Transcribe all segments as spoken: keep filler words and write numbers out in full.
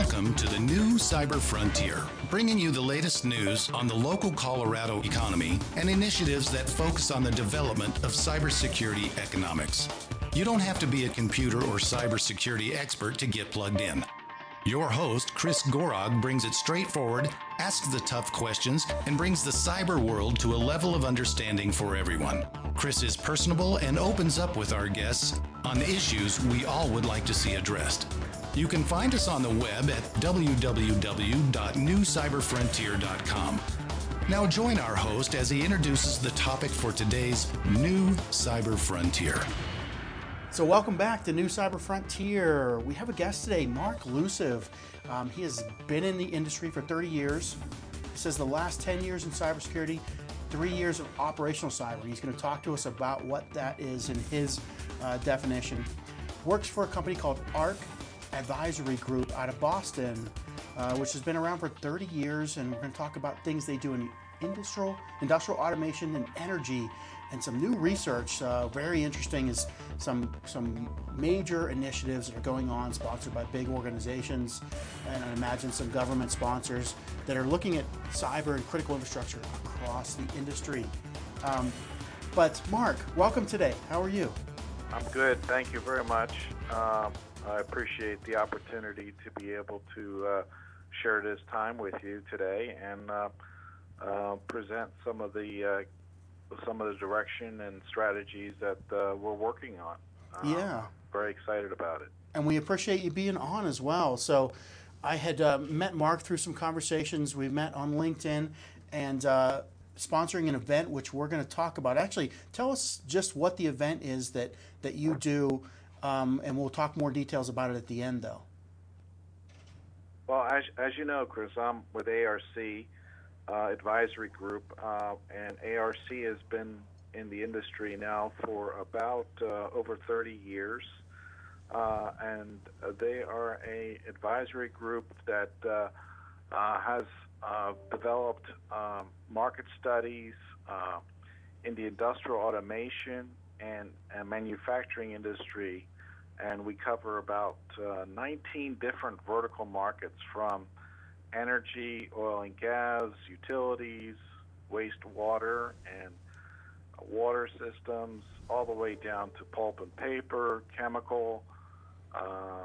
Welcome to the new Cyber Frontier, bringing you the latest news on the local Colorado economy and initiatives that focus on the development of cybersecurity economics. You don't have to be a computer or cybersecurity expert to get plugged in. Your host, Chris Gorog, brings it straightforward, asks the tough questions, and brings the cyber world to a level of understanding for everyone. Chris is personable and opens up with our guests on the issues we all would like to see addressed. You can find us on the web at w w w dot new cyber frontier dot com. Now join our host as he introduces the topic for today's new Cyber Frontier. So welcome back to New Cyber Frontier. We have a guest today, Mark Lusiv. Um, he has been in the industry for thirty years. He says the last ten years in cybersecurity, three years of operational cyber. He's going to talk to us about what that is in his uh, definition. Works for a company called ARC Advisory Group out of Boston, uh, which has been around for thirty years, and we're going to talk about things they do in industrial, industrial automation and energy, and some new research. Uh, very interesting is some some major initiatives that are going on, sponsored by big organizations, and I imagine some government sponsors that are looking at cyber and critical infrastructure across the industry. Um, but Mark, welcome today. How are you? I'm good. Thank you very much. Um, I appreciate the opportunity to be able to uh, share this time with you today and uh, uh, present some of the uh, some of the direction and strategies that uh, we're working on. Uh, Yeah. Very excited about it. And we appreciate you being on as well. So I had uh, met Mark through some conversations. We met on LinkedIn and uh, sponsoring an event, which we're going to talk about. Actually, tell us just what the event is that, that you do, um, and we'll talk more details about it at the end, though. Well, as, as you know, Chris, I'm with A R C uh, Advisory Group, uh, and A R C has been in the industry now for about uh, over thirty years, uh, and they are a advisory group that uh, uh, has uh, developed um, market studies uh, in the industrial automation and, and manufacturing industry, and we cover about uh, nineteen different vertical markets, from energy, oil and gas, utilities, wastewater, and water systems, all the way down to pulp and paper, chemical, um,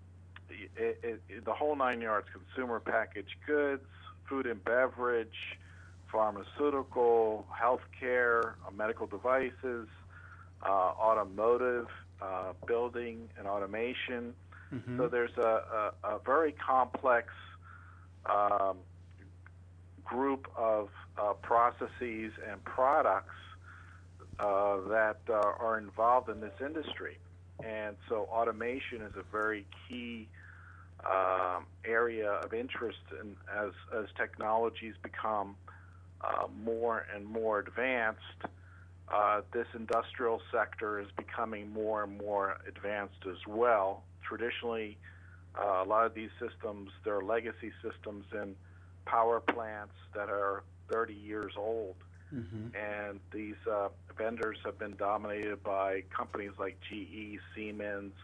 it, it, it, the whole nine yards, consumer packaged goods, food and beverage, pharmaceutical, healthcare, uh, medical devices, uh, automotive, uh, building and automation. Mm-hmm. So there's a, a, a very complex um, group of uh, processes and products Uh, that uh, are involved in this industry. And so automation is a very key um, area of interest in, as, as technologies become uh, more and more advanced. Uh, this industrial sector is becoming more and more advanced as well. Traditionally, uh, a lot of these systems, they're legacy systems in power plants that are thirty years old. Mm-hmm. And these uh, vendors have been dominated by companies like G E, Siemens,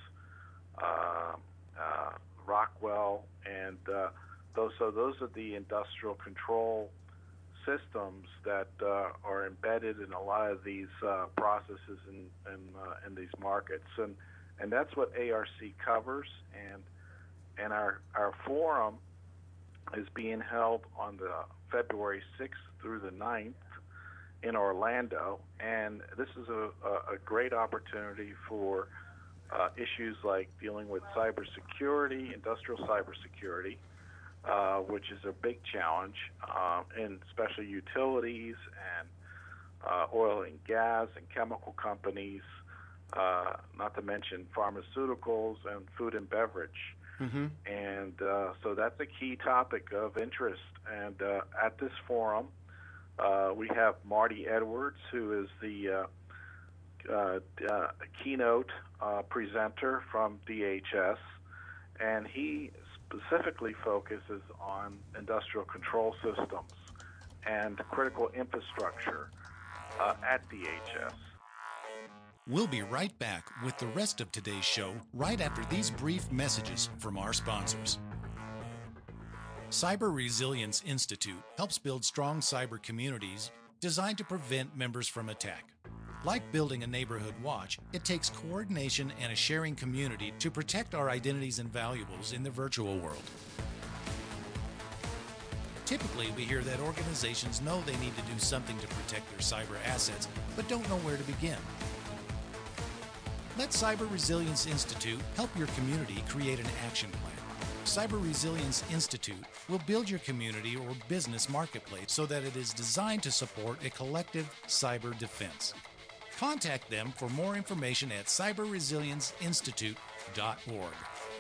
uh, uh, Rockwell, and uh, those. So those are the industrial control systems that uh, are embedded in a lot of these uh, processes in in, uh, in these markets, and and that's what A R C covers. And and our our forum is being held on the February sixth through the ninth. In Orlando, and this is a, a great opportunity for uh, issues like dealing with cybersecurity, industrial cybersecurity, uh, which is a big challenge, uh, in especially utilities and uh, oil and gas and chemical companies, uh, not to mention pharmaceuticals and food and beverage. Mm-hmm. And uh, so that's a key topic of interest. And uh, at this forum, Uh, we have Marty Edwards, who is the uh, uh, uh, keynote uh, presenter from D H S, and he specifically focuses on industrial control systems and critical infrastructure uh, at D H S. We'll be right back with the rest of today's show right after these brief messages from our sponsors. Cyber Resilience Institute helps build strong cyber communities designed to prevent members from attack. Like building a neighborhood watch, it takes coordination and a sharing community to protect our identities and valuables in the virtual world. Typically, we hear that organizations know they need to do something to protect their cyber assets, but don't know where to begin. Let Cyber Resilience Institute help your community create an action plan. Cyber Resilience Institute will build your community or business marketplace so that it is designed to support a collective cyber defense. Contact them for more information at cyber resilience institute dot org.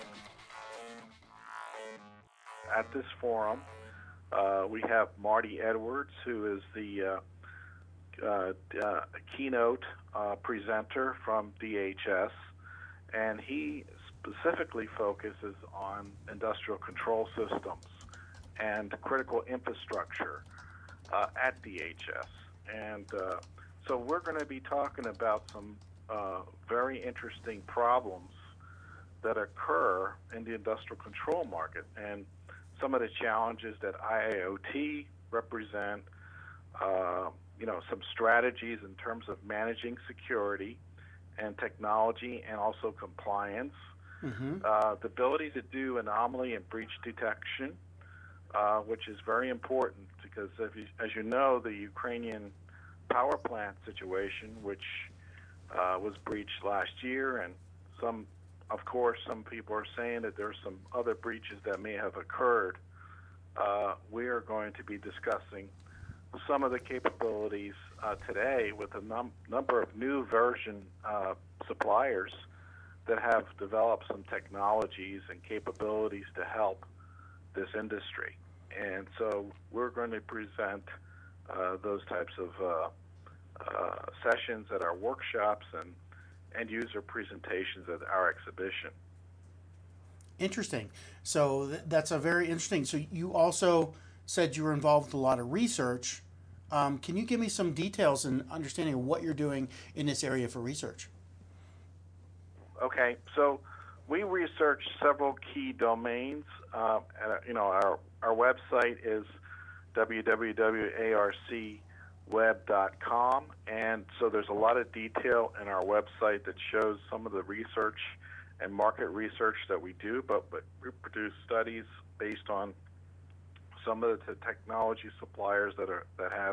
At this forum, uh, we have Marty Edwards, who is the uh, uh, uh, keynote uh, presenter from D H S, and he specifically focuses on industrial control systems and critical infrastructure uh, at D H S. And uh, so we're going to be talking about some uh, very interesting problems that occur in the industrial control market and some of the challenges that I I O T represent, uh, you know, some strategies in terms of managing security and technology and also compliance, mm-hmm. uh, the ability to do anomaly and breach detection, uh, which is very important because, if you, as you know, the Ukrainian power plant situation, which uh, was breached last year, and some, of course, some people are saying that there's some other breaches that may have occurred. Uh, we are going to be discussing some of the capabilities uh, today with a num- number of new version uh, suppliers that have developed some technologies and capabilities to help this industry. And so we're going to present uh, those types of uh, uh, sessions at our workshops and end user presentations at our exhibition. Interesting. So th- that's a very interesting. So you also said you were involved with a lot of research. Um, can you give me some details and understanding of what you're doing in this area for research? Okay, so we research several key domains. Uh, and, you know, our our website is w w w dot a r c web dot com, and so there's a lot of detail in our website that shows some of the research and market research that we do, but, but we produce studies based on some of the technology suppliers that are that have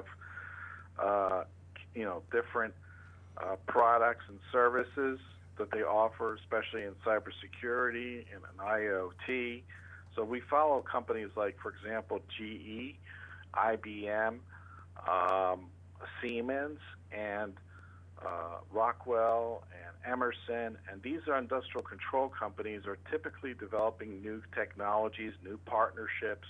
uh, you know different uh, products and services that they offer, especially in cybersecurity and in I O T. So we follow companies like, for example, G E, I B M, um, Siemens, and uh, Rockwell and Emerson, and these are industrial control companies are typically developing new technologies, new partnerships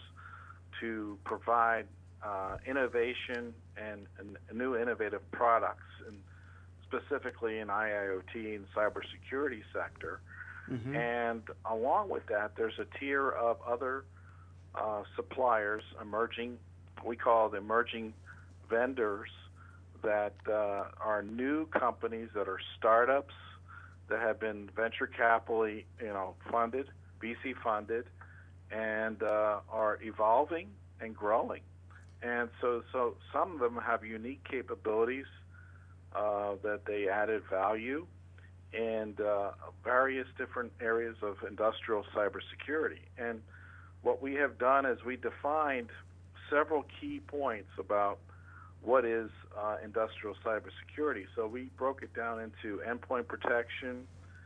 to provide uh, innovation and, and new innovative products, and specifically in I I O T and cybersecurity sector. Mm-hmm. And along with that, there's a tier of other uh, suppliers emerging, we call the emerging vendors, that uh, are new companies that are startups that have been venture capitally, you know, funded, V C funded, and uh, are evolving and growing. And so, so some of them have unique capabilities uh, that they added value in uh, various different areas of industrial cybersecurity. And what we have done is we defined several key points about what is uh, industrial cybersecurity. So we broke it down into endpoint protection,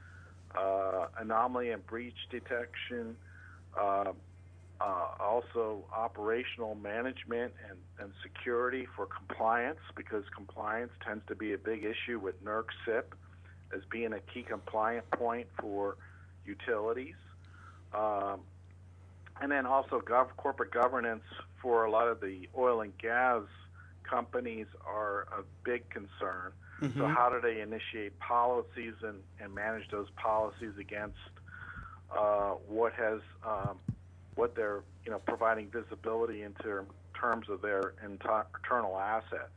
uh, anomaly and breach detection, uh, uh, also operational management and, and security for compliance, because compliance tends to be a big issue with NERC C I P as being a key compliant point for utilities. Um, and then also gov- corporate governance for a lot of the oil and gas companies are a big concern. Mm-hmm. So how do they initiate policies and, and manage those policies against uh, what has um, what they're you know providing visibility into terms of their internal assets.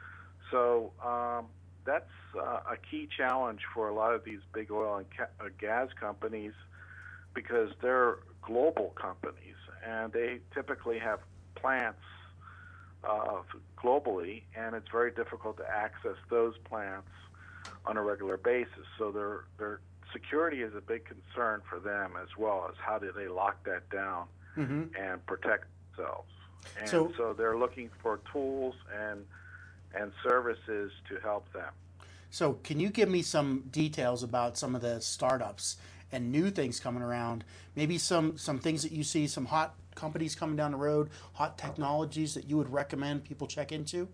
So um, that's uh, a key challenge for a lot of these big oil and ca- uh, gas companies, because their global companies, and they typically have plants uh, globally, and it's very difficult to access those plants on a regular basis. So their their security is a big concern for them, as well as how do they lock that down mm-hmm. and protect themselves. And so, so they're looking for tools and and services to help them. So can you give me some details about some of the startups and new things coming around? Maybe some, some things that you see, some hot companies coming down the road, hot technologies that you would recommend people check into?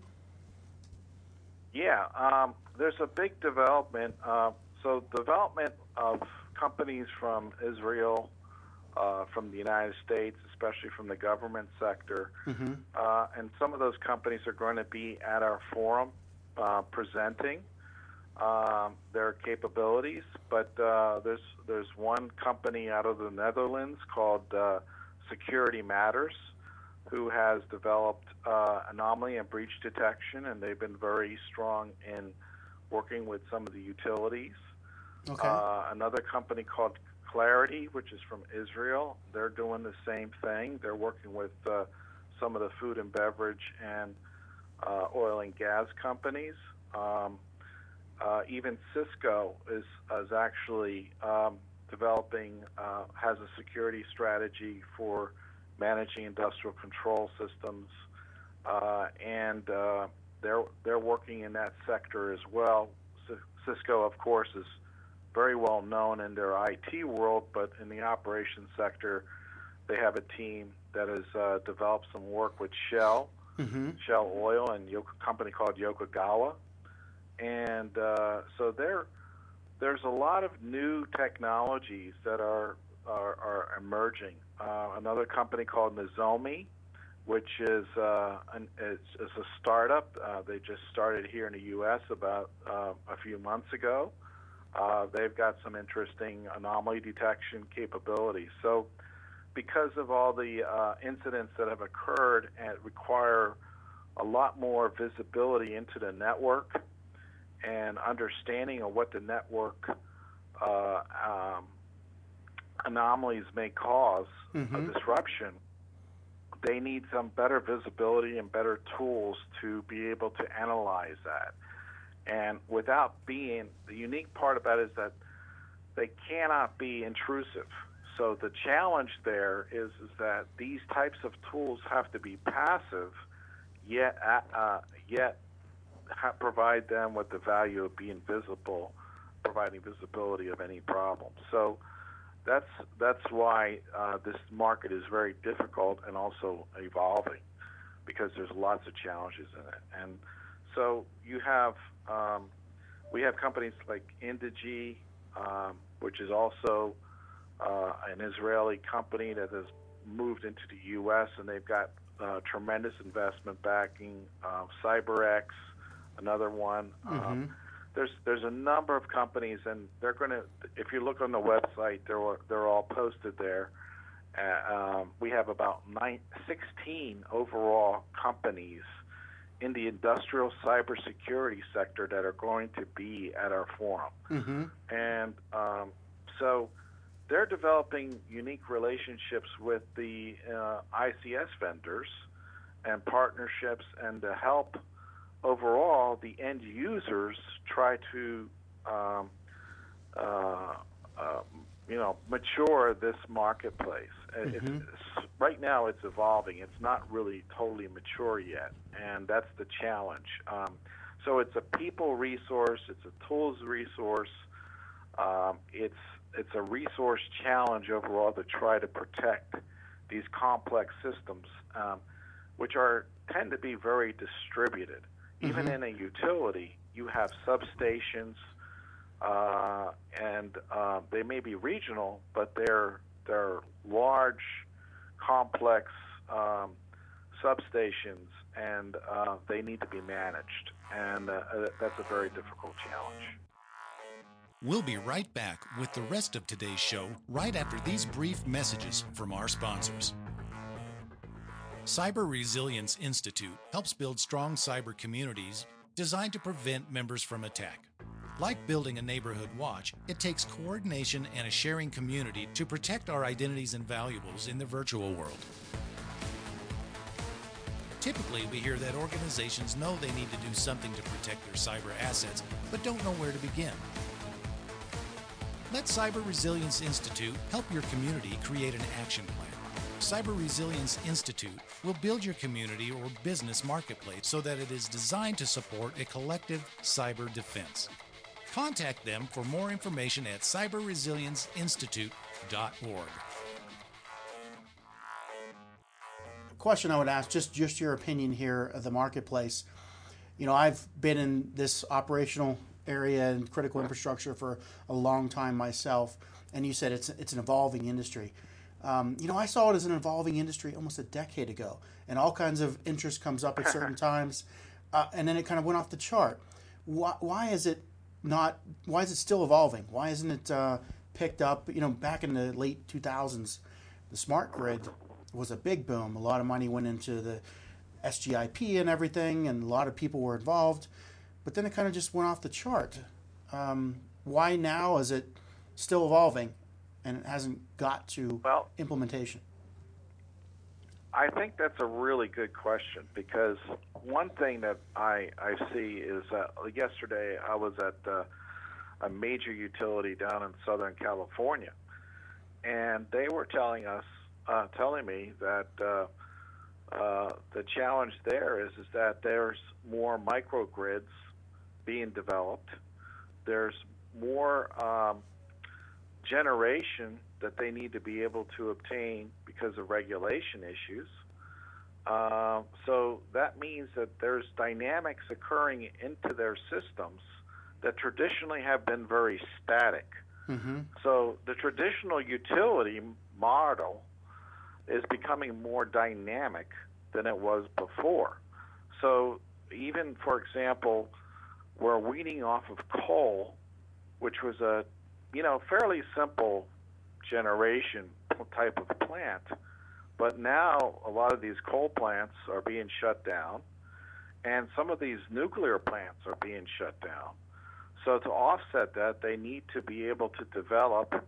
Yeah, um, there's a big development. Uh, so development of companies from Israel, uh, from the United States, especially from the government sector. Mm-hmm. Uh, and some of those companies are going to be at our forum uh, presenting um, their capabilities. But uh, there's, there's one company out of the Netherlands called uh, Security Matters, who has developed uh, anomaly and breach detection, and they've been very strong in working with some of the utilities. Okay. Uh, another company called Clarity, which is from Israel, they're doing the same thing. They're working with uh, some of the food and beverage and uh, oil and gas companies. Um, uh, even Cisco is, is actually um, developing, uh, has a security strategy for managing industrial control systems, uh, and uh, they're they're working in that sector as well. C- Cisco, of course, is very well known in their I T world, but in the operations sector, they have a team that has uh, developed some work with Shell, mm-hmm. Shell Oil, and a company called Yokogawa, and uh, so there there's a lot of new technologies that are are, are emerging. Uh, another company called Nozomi, which is, uh, an, is, is a startup. Uh, they just started here in the U S about uh, a few months ago. Uh, they've got some interesting anomaly detection capabilities. So because of all the uh, incidents that have occurred and require a lot more visibility into the network and understanding of what the network uh, um, anomalies may cause mm-hmm. a disruption, they need some better visibility and better tools to be able to analyze that. And without being, the unique part about it is that they cannot be intrusive. So the challenge there is, is that these types of tools have to be passive, yet uh, yet ha- provide them with the value of being visible, providing visibility of any problem. So That's that's why uh, this market is very difficult and also evolving, because there's lots of challenges in it. And so you have um, we have companies like Indigi, um, which is also uh, an Israeli company that has moved into the U S, and they've got uh, tremendous investment backing. Uh, CyberX, another one. Mm-hmm. Um, There's there's a number of companies, and they're going to. If you look on the website, they're they're all posted there. Uh, um, we have about nine, sixteen overall companies in the industrial cybersecurity sector that are going to be at our forum, mm-hmm. and um, so they're developing unique relationships with the uh, I C S vendors and partnerships, and to help overall the end users try to um, uh, uh, you know mature this marketplace. Mm-hmm. It's, it's, right now it's evolving. It's not really totally mature yet, and that's the challenge. Um, so it's a people resource, it's a tools resource, um, it's it's a resource challenge overall to try to protect these complex systems, um, which are tend to be very distributed. Even mm-hmm. in a utility, you have substations, uh, and uh, they may be regional, but they're they're large, complex um, substations, and uh, they need to be managed, and uh, that's a very difficult challenge. We'll be right back with the rest of today's show right after these brief messages from our sponsors. Cyber Resilience Institute helps build strong cyber communities designed to prevent members from attack. Like building a neighborhood watch, it takes coordination and a sharing community to protect our identities and valuables in the virtual world. Typically, we hear that organizations know they need to do something to protect their cyber assets, but don't know where to begin. Let Cyber Resilience Institute help your community create an action plan. Cyber Resilience Institute will build your community or business marketplace so that it is designed to support a collective cyber defense. Contact them for more information at cyber resilience institute dot org. Question I would ask, just just your opinion here of the marketplace. You know, I've been in this operational area and critical infrastructure for a long time myself, and you said it's it's an evolving industry. Um, you know, I saw it as an evolving industry almost a decade ago, and all kinds of interest comes up at certain times, uh, and then it kind of went off the chart. Why, why is it not? Why is it still evolving? Why isn't it uh, picked up? You know, back in the late two thousands, the smart grid was a big boom. A lot of money went into the S G I P and everything, and a lot of people were involved. But then it kind of just went off the chart. Um, why now is it still evolving and it hasn't got to Well, implementation? I think that's a really good question, because one thing that I, I see is uh, yesterday I was at uh, a major utility down in Southern California, and they were telling us, uh, telling me that uh, uh, the challenge there is, is that there's more microgrids being developed. There's more um, generation that they need to be able to obtain because of regulation issues. Uh, so that means that there's dynamics occurring into their systems that traditionally have been very static. Mm-hmm. So the traditional utility model is becoming more dynamic than it was before. So even, for example, we're weaning off of coal, which was a, you know, fairly simple generation type of plant. But now a lot of these coal plants are being shut down, and some of these nuclear plants are being shut down. So to offset that, they need to be able to develop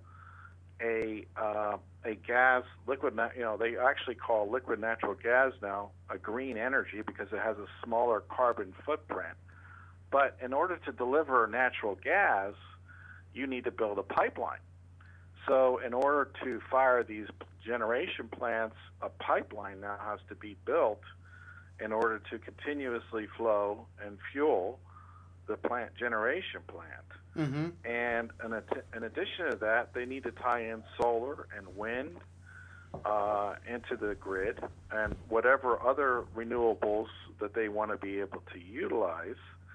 a uh, a gas, liquid, you know, they actually call liquid natural gas now a green energy because it has a smaller carbon footprint. But in order to deliver natural gas, you need to build a pipeline. So in order to fire these generation plants, a pipeline now has to be built in order to continuously flow and fuel the plant generation plant. Mm-hmm. And in, ad- in addition to that, they need to tie in solar and wind uh, into the grid and whatever other renewables that they want to be able to utilize.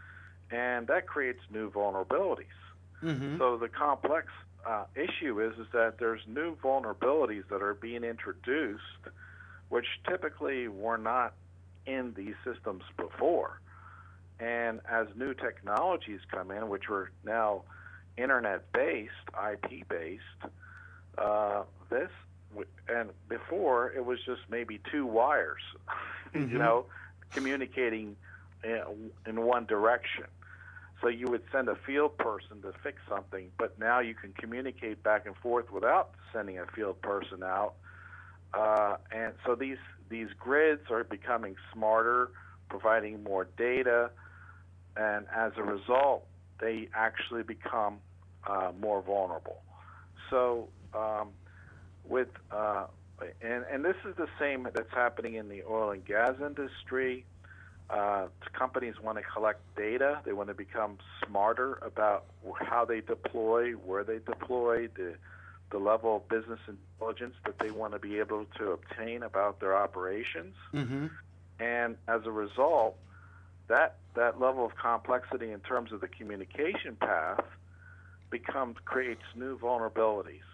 And that creates new vulnerabilities. Mm-hmm. So the complex uh, issue is, is that there's new vulnerabilities that are being introduced, which typically were not in these systems before. And as new technologies come in, which are now internet-based, I P-based, uh, this, and before it was just maybe two wires, Mm-hmm. you know, communicating in, in one direction. So you would send a field person to fix something, but now you can communicate back and forth without sending a field person out. Uh, and so these these grids are becoming smarter, providing more data, and as a result, they actually become uh, more vulnerable. So um, with uh, and and this is the same that's happening in the oil and gas industry. Uh, companies want to collect data. They want to become smarter about how they deploy, where they deploy, the the level of business intelligence that they want to be able to obtain about their operations. Mm-hmm. And as a result, that that level of complexity in terms of the communication path becomes creates new vulnerabilities.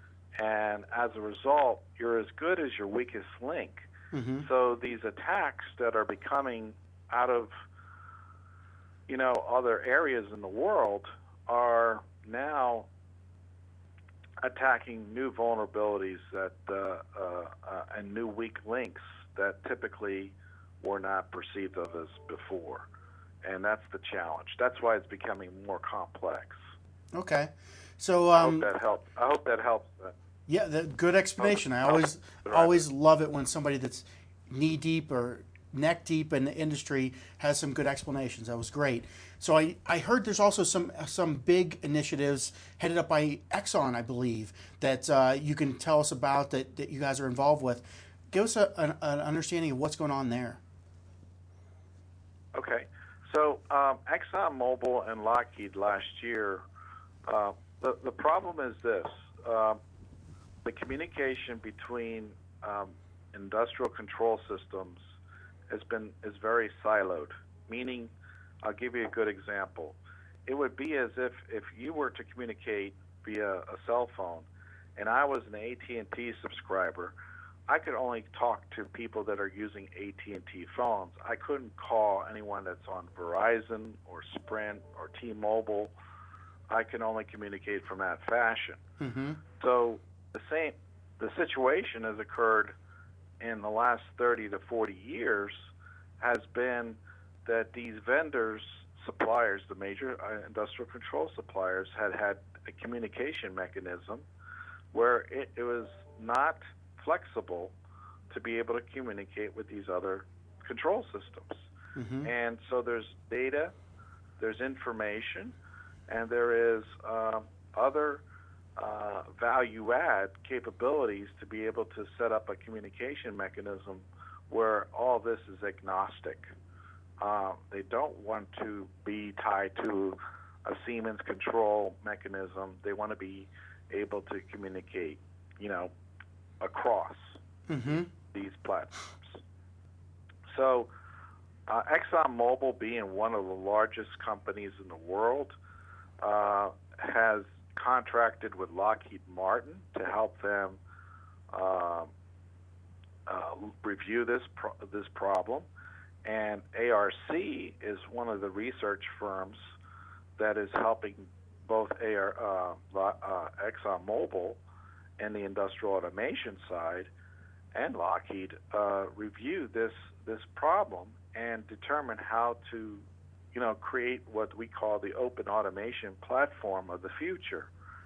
And as a result, you're as good as your weakest link. Mm-hmm. So these attacks that are becoming out of, you know, other areas in the world are now attacking new vulnerabilities that uh, uh, uh, and new weak links that typically were not perceived of as before. and that's the challenge. That's why it's becoming more complex. Okay, so I um, hope that helps. I hope that helps. yeah, the, good explanation. I Hope- always hope- always love it when somebody that's knee deep or neck deep in the industry has some good explanations. That was great. So I, I heard there's also some some big initiatives headed up by Exxon, I believe, that uh, you can tell us about that, that you guys are involved with. Give us a, an, an understanding of what's going on there. Okay. So um, ExxonMobil and Lockheed last year, uh, the, the problem is this. Um, the communication between um, industrial control systems has been is very siloed, meaning, I'll give you a good example. It would be as if, if you were to communicate via a cell phone and I was an A T and T subscriber, I could only talk to people that are using A T and T phones. I couldn't call anyone that's on Verizon or Sprint or T-Mobile. I can only communicate from that fashion. Mm-hmm. So the same, the situation has occurred in the last thirty to forty years has been that these vendors, suppliers, the major uh, industrial control suppliers, had had a communication mechanism where it, it was not flexible to be able to communicate with these other control systems. Mm-hmm. And so there's data, there's information, and there is uh, other uh, value-add capabilities to be able to set up a communication mechanism where all this is agnostic. Uh, they don't want to be tied to a Siemens control mechanism. They want to be able to communicate, you know, across Mm-hmm. these platforms. So uh, ExxonMobil, being one of the largest companies in the world, uh, has contracted with Lockheed Martin to help them uh, uh, review this pro- this problem. And A R C is one of the research firms that is helping both A R, uh, uh, ExxonMobil and the industrial automation side and Lockheed uh, review this this problem and determine how to, you know, create what we call the open automation platform of the future.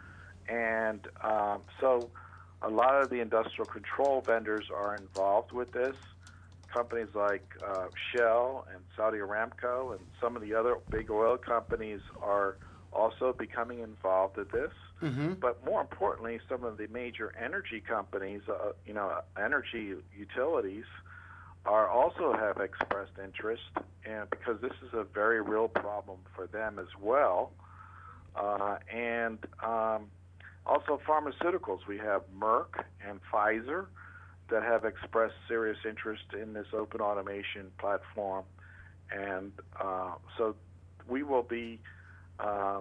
And um, so a lot of the industrial control vendors are involved with this. Companies like uh, Shell and Saudi Aramco and some of the other big oil companies are also becoming involved with this. Mm-hmm. But more importantly, some of the major energy companies, uh, you know, energy utilities, are also have expressed interest, and because this is a very real problem for them as well. Uh, and um, also pharmaceuticals. We have Merck and Pfizer that have expressed serious interest in this open automation platform. And uh, so we will be uh,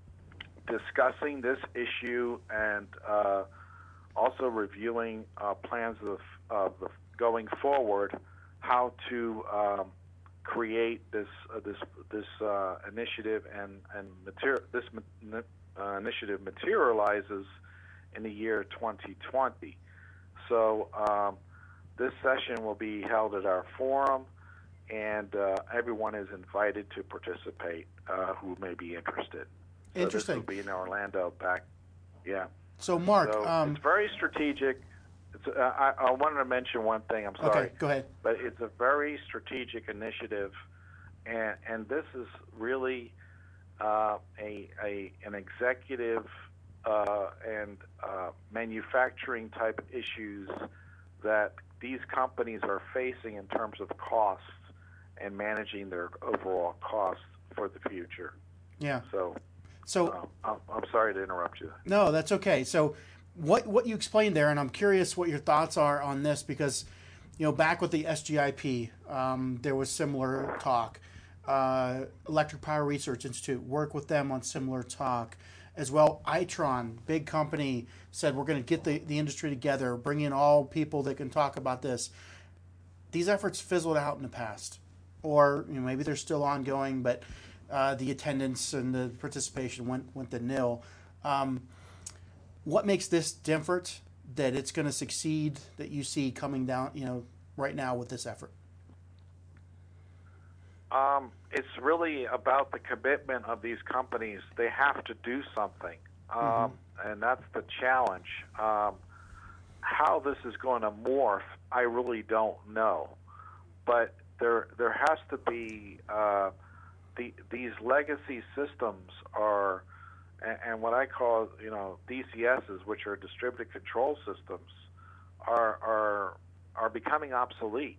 discussing this issue and uh, also reviewing uh, plans of, of the, going forward, how to um, create this uh, this this uh, initiative and and materi- this uh, initiative materializes in the year twenty twenty. So um, this session will be held at our forum, and uh, everyone is invited to participate uh, who may be interested. So Interesting. this will be in Orlando back, yeah. So, Mark, So um, it's very strategic. It's, uh, I, I wanted to mention one thing. I'm sorry. okay, go ahead. But it's a very strategic initiative, and and this is really uh, a, a an executive uh, and uh, manufacturing type issues that these companies are facing in terms of costs and managing their overall costs for the future. Yeah. So, So, uh, I'm, I'm sorry to interrupt you. no, that's okay. So, what what you explained there, and I'm curious what your thoughts are on this, because, you know, back with the S G I P, um, there was similar talk. Uh, Electric Power Research Institute, work with them on similar talk. As well, Itron, big company, said we're going to get the, the industry together, bring in all people that can talk about this. These efforts fizzled out in the past, or you know, maybe they're still ongoing, but uh, the attendance and the participation went went to nil. Um, what makes this different, that it's going to succeed, that you see coming down, you know, right now with this effort? Um, it's really about the commitment of these companies. They have to do something, um, mm-hmm. and that's the challenge. Um, how this is going to morph, I really don't know. But there, there has to be uh, the, these legacy systems are, and, and what I call, you know, D C Ss, which are distributed control systems, are are are becoming obsolete.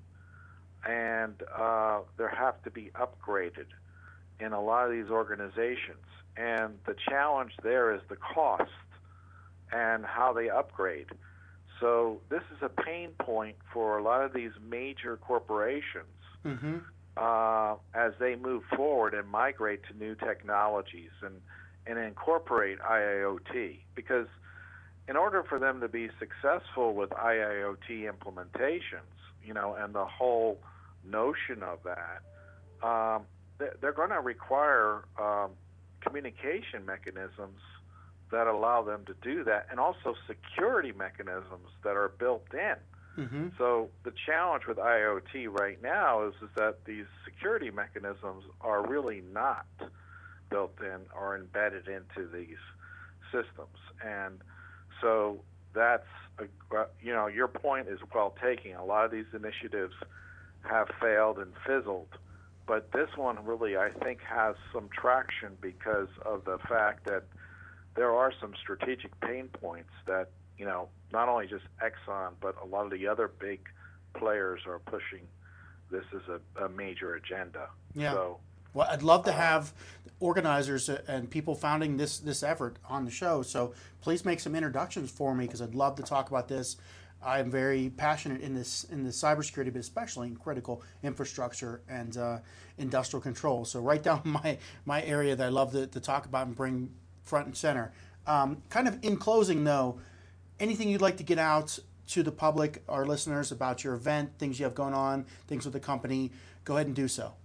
And uh, they have to be upgraded in a lot of these organizations. And the challenge there is the cost and how they upgrade. So this is a pain point for a lot of these major corporations mm-hmm. uh, as they move forward and migrate to new technologies and, and incorporate I I O T. Because in order for them to be successful with I I O T implementations, you know, and the whole notion of that, um, they're going to require um, communication mechanisms that allow them to do that, and also security mechanisms that are built in. Mm-hmm. So the challenge with I I O T right now is, is that these security mechanisms are really not built in or embedded into these systems. And so that's, a, you know, your point is well taken. A lot of these initiatives have failed and fizzled, but this one really, I think, has some traction because of the fact that there are some strategic pain points that, you know, not only just Exxon, but a lot of the other big players are pushing this as a, a major agenda. Yeah. So, well, I'd love to have organizers and people founding this this effort on the show. So please make some introductions for me, because I'd love to talk about this. I'm very passionate in this in the cybersecurity, but especially in critical infrastructure and uh, industrial control. So right down my my area that I love to, to talk about and bring front and center. Um, kind of in closing, though, anything you'd like to get out to the public, our listeners, about your event, things you have going on, things with the company, go ahead and do so.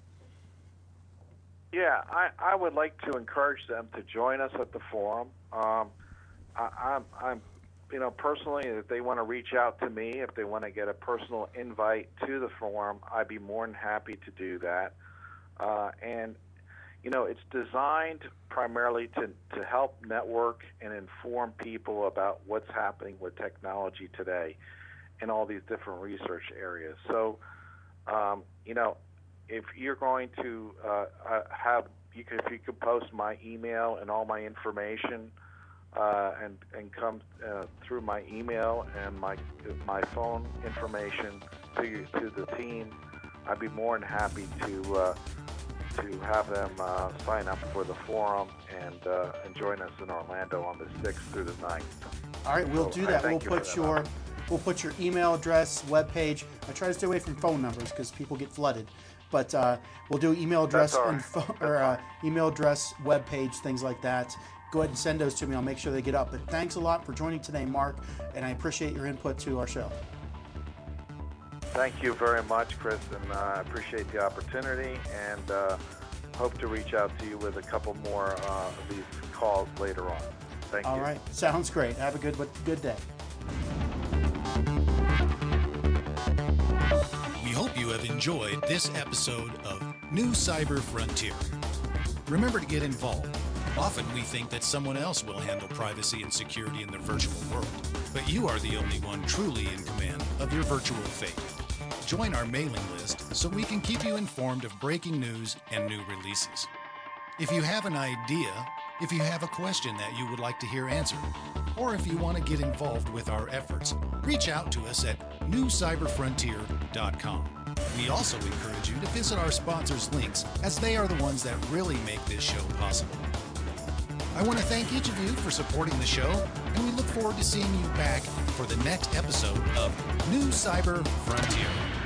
Yeah, I, I would like to encourage them to join us at the forum. Um, I, I'm, I'm You know, personally, if they want to reach out to me, if they want to get a personal invite to the forum, I'd be more than happy to do that. Uh, and, you know, it's designed primarily to, to help network and inform people about what's happening with technology today in all these different research areas. So, um, you know, if you're going to uh, have, you can, if you could post my email and all my information, Uh, and and come uh, through my email and my my phone information to you, to the team, I'd be more than happy to uh, to have them uh, sign up for the forum and uh, and join us in Orlando on the sixth through the ninth. All right, we'll so do that. We'll you put your that. we'll put your email address, webpage. I try to stay away from phone numbers because people get flooded. But uh, we'll do email address right. and phone, or uh, email address, webpage, things like that. Go ahead and send those to me. I'll make sure they get up. But thanks a lot for joining today, Mark, and I appreciate your input to our show. Thank you very much, Chris, and I uh, appreciate the opportunity, and uh, hope to reach out to you with a couple more uh, of these calls later on. Thank All you. All right. Sounds great. Have a good, good day. We hope you have enjoyed this episode of New Cyber Frontier. Remember to get involved. Often we think that someone else will handle privacy and security in the virtual world, but you are the only one truly in command of your virtual fate. Join our mailing list so we can keep you informed of breaking news and new releases. If you have an idea, if you have a question that you would like to hear answered, or if you want to get involved with our efforts, reach out to us at new cyber frontier dot com. We also encourage you to visit our sponsors' links, as they are the ones that really make this show possible. I want to thank each of you for supporting the show, and we look forward to seeing you back for the next episode of New Cyber Frontier.